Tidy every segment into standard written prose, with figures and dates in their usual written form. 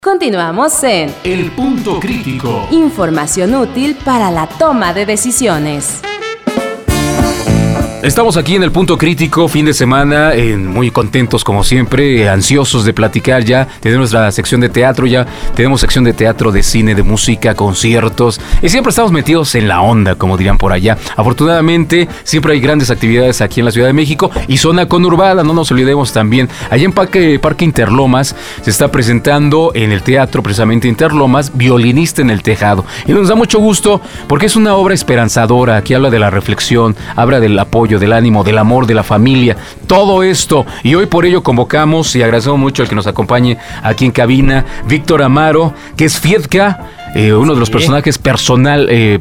Continuamos en El Punto Crítico. Información útil para la toma de decisiones. Estamos aquí en El Punto Crítico, fin de semana, muy contentos como siempre, ansiosos de platicar ya. Tenemos la sección de teatro ya, tenemos sección de teatro, de cine, de música, conciertos. Y siempre estamos metidos en la onda, como dirían por allá. Afortunadamente, siempre hay grandes actividades aquí en la Ciudad de México y zona conurbada, no nos olvidemos también. Allá en Parque Interlomas se está presentando en el teatro, precisamente Interlomas, Violinista en el Tejado. Y nos da mucho gusto porque es una obra esperanzadora, que habla de la reflexión, habla del apoyo, del ánimo, del amor, de la familia, todo esto. Y hoy por ello convocamos y agradecemos mucho al que nos acompañe aquí en cabina, Víctor Amaro, que es Fiedka, uno de los personajes personales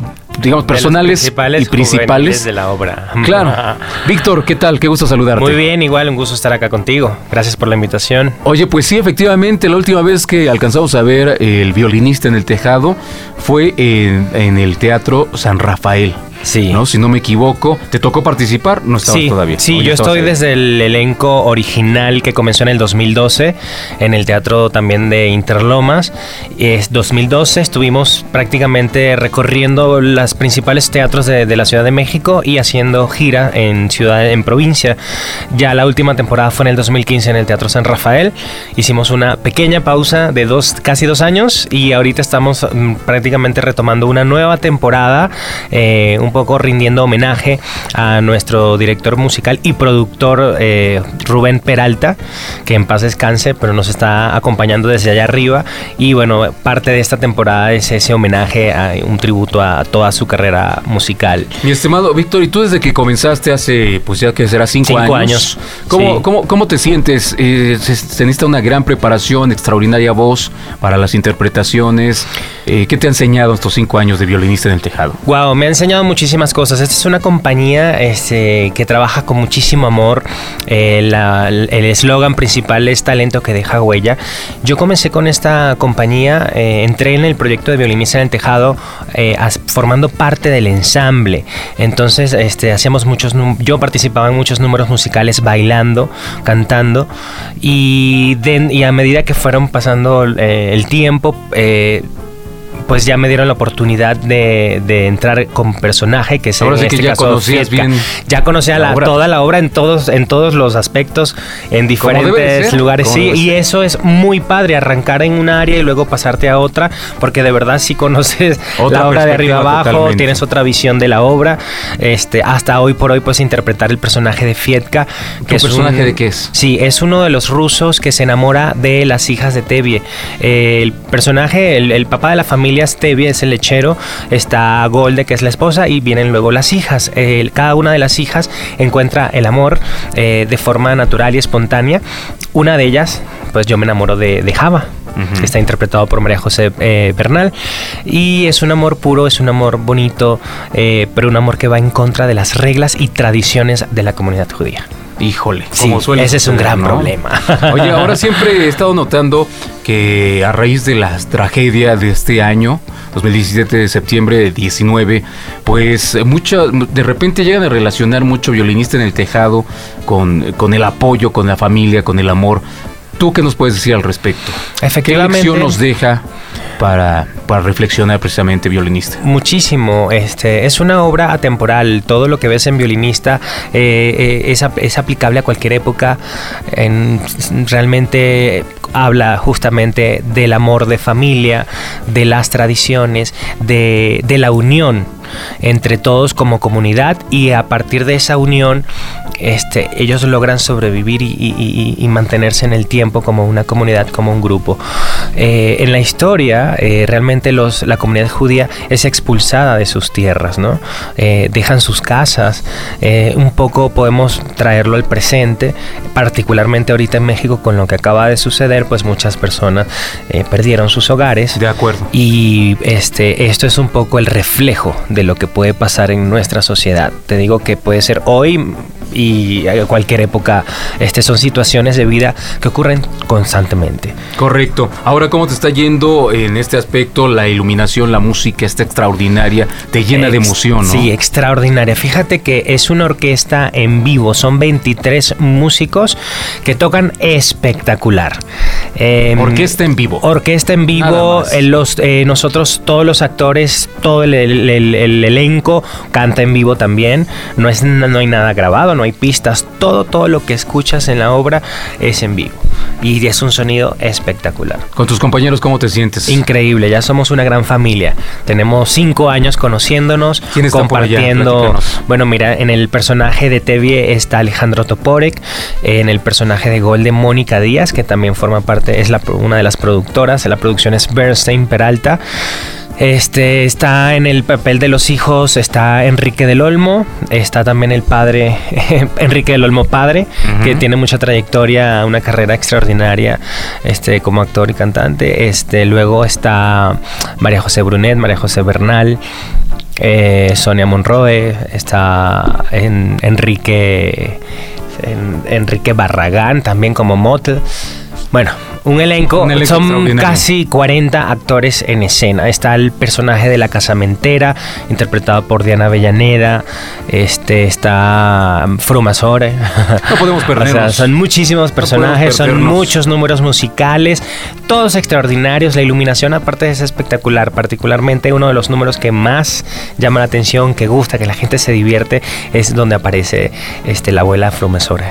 y principales de la obra. Claro. Víctor, ¿qué tal? Qué gusto saludarte. Muy bien, igual un gusto estar acá contigo. Gracias por la invitación. Oye, pues sí, efectivamente, la última vez que alcanzamos a ver El Violinista en el Tejado fue en el Teatro San Rafael. Sí. ¿No? Si no me equivoco, ¿te tocó participar? No estabas todavía. Sí, yo estoy desde el elenco original que comenzó en el 2012, en el teatro también de Interlomas. Es 2012, estuvimos prácticamente recorriendo los principales teatros de la Ciudad de México y haciendo gira en provincia. Ya la última temporada fue en el 2015 en el Teatro San Rafael. Hicimos una pequeña pausa de casi 2 años y ahorita estamos prácticamente retomando una nueva temporada, un poco rindiendo homenaje a nuestro director musical y productor Rubén Peralta, que en paz descanse, pero nos está acompañando desde allá arriba. Y bueno, parte de esta temporada es ese homenaje, un tributo a toda su carrera musical. Mi estimado Víctor, y tú desde que comenzaste hace, pues ya que será 5 años. ¿Cómo te sientes? Se necesita una gran preparación, extraordinaria voz para las interpretaciones. ¿Qué te ha enseñado estos 5 años de Violinista en el Tejado? Wow, me ha enseñado muchísimas cosas. Esta es una compañía que trabaja con muchísimo amor. El eslogan principal es talento que deja huella. Yo comencé con esta compañía, entré en el proyecto de Violinista en el Tejado formando parte del ensamble. Entonces hacíamos yo participaba en muchos números musicales bailando, cantando y a medida que fueron pasando el tiempo, pues ya me dieron la oportunidad de entrar con personaje, que es ahora en sí este que ya caso conocías Fiedka. bien. Ya conocía toda la obra en todos los aspectos, en diferentes lugares. Sí, y eso es muy padre, arrancar en un área y luego pasarte a otra, porque de verdad sí conoces la obra de arriba abajo, totalmente. Tienes otra visión de la obra. Hasta hoy por hoy puedes interpretar el personaje de Fiedka. ¿Qué personaje de qué es? Sí, es uno de los rusos que se enamora de las hijas de Tevye. El personaje, el papá de la familia Tevye es el lechero, está Golde, que es la esposa, y vienen luego las hijas. Cada una de las hijas encuentra el amor de forma natural y espontánea. Una de ellas, pues yo me enamoro de Java. Que está interpretado por María José Bernal, y es un amor puro, es un amor bonito, pero un amor que va en contra de las reglas y tradiciones de la comunidad judía. Híjole, sí, ese es un gran problema. Oye, ahora siempre he estado notando que a raíz de la tragedia de este año, 2017 de septiembre de 19, pues de repente llegan a relacionar mucho Violinista en el Tejado con el apoyo, con la familia, con el amor. ¿Tú qué nos puedes decir al respecto? Efectivamente. ¿Qué lección nos deja para reflexionar precisamente Violinista? Muchísimo. Es una obra atemporal. Todo lo que ves en Violinista es aplicable a cualquier época. Realmente habla justamente del amor de familia, de las tradiciones, de la unión entre todos como comunidad, y a partir de esa unión ellos logran sobrevivir y mantenerse en el tiempo como una comunidad, como un grupo. En la historia realmente la comunidad judía es expulsada de sus tierras, ¿no? Dejan sus casas. Un poco podemos traerlo al presente, particularmente ahorita en México con lo que acaba de suceder, pues muchas personas perdieron sus hogares. De acuerdo. Y esto es un poco el reflejo de lo que puede pasar en nuestra sociedad. Te digo que puede ser hoy y a cualquier época. Son situaciones de vida que ocurren constantemente. Correcto. Ahora, ¿cómo te está yendo en este aspecto? La iluminación, la música está extraordinaria, te llena de emoción, ¿no? Sí, extraordinaria. Fíjate que es una orquesta en vivo, son 23 músicos que tocan espectacular. Orquesta en vivo. Orquesta en vivo, nosotros, todos los actores, todo el elenco canta en vivo también. No hay nada grabado, no hay pistas, todo lo que escuchas en la obra es en vivo. Y es un sonido espectacular. ¿Con tus compañeros cómo te sientes? Increíble, ya somos una gran familia. Tenemos 5 años conociéndonos, compartiendo. Bueno, mira, en el personaje de Tevye está Alejandro Toporek, en el personaje de Golden, Mónica Díaz, que también forma parte, es una de las productoras, la producción es Bernstein Peralta. Está en el papel de los hijos, está Enrique del Olmo, está también el padre, Enrique del Olmo padre, que tiene mucha trayectoria, una carrera extraordinaria como actor y cantante. Luego está María José Brunet, María José Bernal, Sonia Monroe, está Enrique Barragán también como Motel. Bueno, un elenco son casi 40 actores en escena. Está el personaje de la casamentera, interpretado por Diana Avellaneda. Está Frumasore. No podemos perdernos. O sea, son muchísimos personajes, son muchos números musicales, todos extraordinarios. La iluminación aparte es espectacular. Particularmente uno de los números que más llama la atención, que gusta, que la gente se divierte, es donde aparece la abuela Frumasore.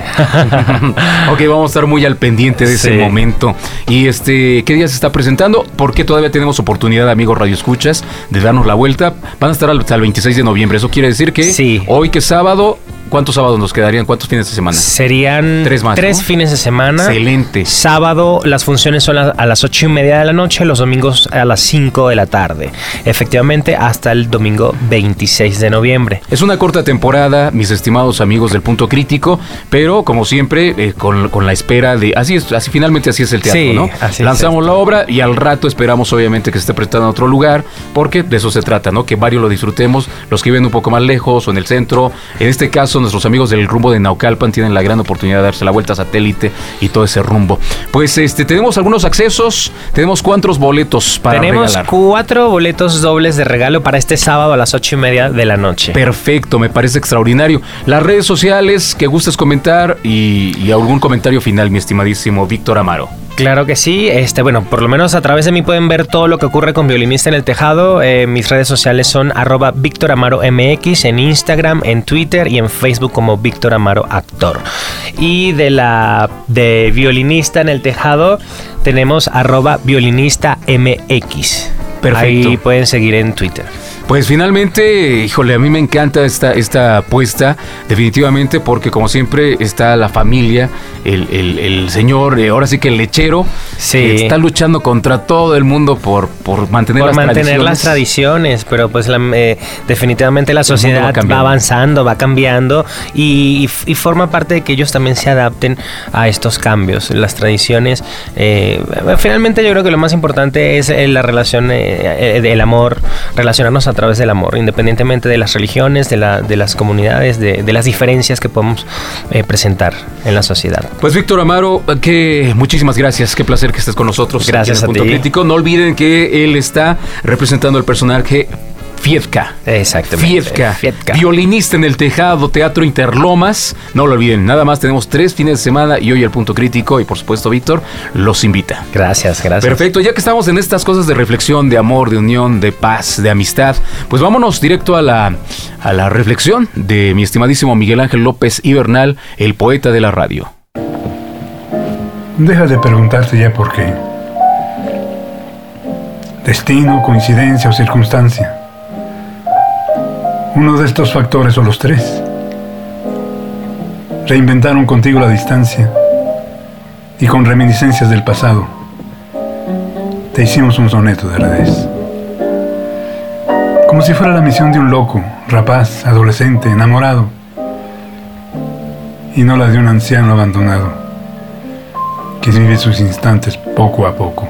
Ok, vamos a estar muy al pendiente de ese momento. Y ¿qué día se está presentando? Porque todavía tenemos oportunidad, amigos radioescuchas, de darnos la vuelta. Van a estar hasta el 26 de noviembre. Eso quiere decir que hoy, que es sábado, ¿cuántos sábados nos quedarían? ¿Cuántos fines de semana? Serían 3 más, 3 fines de semana. Excelente. Sábado las funciones son a las 8:30 de la noche, los domingos a las 5 de la tarde. Efectivamente, hasta el domingo 26 de noviembre. Es una corta temporada, mis estimados amigos del Punto Crítico, pero como siempre, con la espera de... finalmente así es el teatro, ¿no? Lanzamos la obra y al rato esperamos obviamente que se esté prestando en otro lugar, porque de eso se trata, ¿no? Que varios lo disfrutemos, los que viven un poco más lejos o en el centro. En este caso, nuestros amigos del rumbo de Naucalpan tienen la gran oportunidad de darse la vuelta a Satélite y todo ese rumbo. Pues tenemos algunos accesos. ¿Tenemos cuántos boletos para regalar? Tenemos 4 boletos dobles de regalo para este sábado a las 8:30 de la noche. Perfecto, me parece extraordinario. Las redes sociales que gustes comentar y algún comentario final, mi estimadísimo Víctor Amaro. Claro que sí, bueno, por lo menos a través de mí pueden ver todo lo que ocurre con Violinista en el Tejado. Mis redes sociales son @VictorAmaroMX en Instagram, en Twitter y en Facebook como Víctor Amaro Actor. Y de Violinista en el Tejado tenemos @Violinista_MX. Perfecto. Ahí pueden seguir en Twitter. Pues finalmente, híjole, a mí me encanta esta apuesta, definitivamente, porque como siempre está la familia, el señor, ahora sí que el lechero, que está luchando contra todo el mundo por mantener las tradiciones, pero pues definitivamente la sociedad va avanzando, va cambiando y forma parte de que ellos también se adapten a estos cambios, las tradiciones. Finalmente yo creo que lo más importante es la relación, el amor, relacionarnos a través del amor, independientemente de las religiones, de las comunidades, de las diferencias que podemos presentar en la sociedad. Pues Víctor Amaro, muchísimas gracias, qué placer que estés con nosotros. Gracias aquí en el Punto Crítico. No olviden que él está representando el personaje Fiedka. Exactamente. Fiedka. Violinista en el Tejado, Teatro Interlomas. No lo olviden, nada más tenemos 3 fines de semana y hoy el Punto Crítico y por supuesto Víctor los invita. Gracias. Perfecto, ya que estamos en estas cosas de reflexión, de amor, de unión, de paz, de amistad, pues vámonos directo a la reflexión de mi estimadísimo Miguel Ángel López Ibernal, el poeta de la radio. Deja de preguntarte ya por qué. Destino, coincidencia o circunstancia. Uno de estos factores o los 3 reinventaron contigo la distancia y con reminiscencias del pasado te hicimos un soneto de revés. Como si fuera la misión de un loco, rapaz, adolescente, enamorado, y no la de un anciano abandonado que vive sus instantes poco a poco.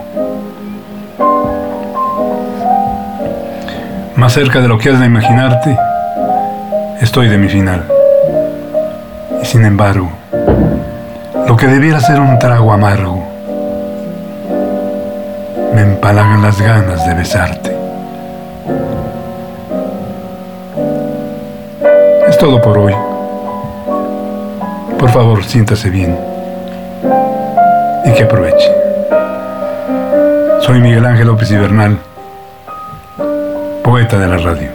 Más cerca de lo que has de imaginarte, estoy de mi final. Y sin embargo, lo que debiera ser un trago amargo, me empalagan las ganas de besarte. Es todo por hoy. Por favor, siéntase bien y que aproveche. Soy Miguel Ángel López Ibernal, poeta de la radio.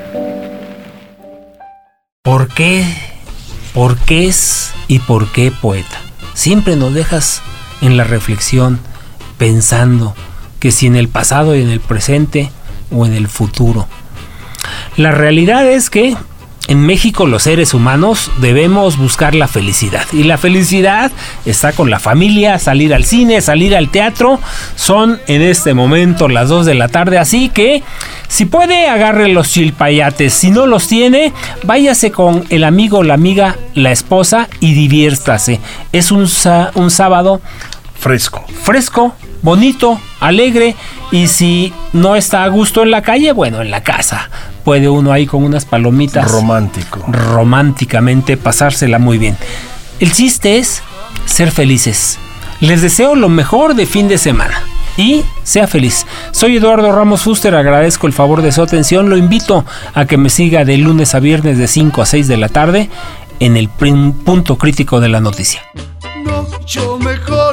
¿Por qué? ¿Por qué es y por qué poeta? Siempre nos dejas en la reflexión pensando que si en el pasado y en el presente o en el futuro. La realidad es que en México los seres humanos debemos buscar la felicidad. Y la felicidad está con la familia, salir al cine, salir al teatro. Son en este momento las 2 de la tarde, así que si puede, agarre los chilpayates. Si no los tiene, váyase con el amigo, la amiga, la esposa y diviértase. Es un sábado fresco, bonito, alegre. Y si no está a gusto en la calle, bueno, en la casa puede uno ahí con unas palomitas románticamente pasársela muy bien. El chiste es ser felices. Les deseo lo mejor de fin de semana y sea feliz. Soy Eduardo Ramos Fuster, agradezco el favor de su atención. Lo invito a que me siga de lunes a viernes de 5 a 6 de la tarde en el punto crítico de la noticia. Mucho mejor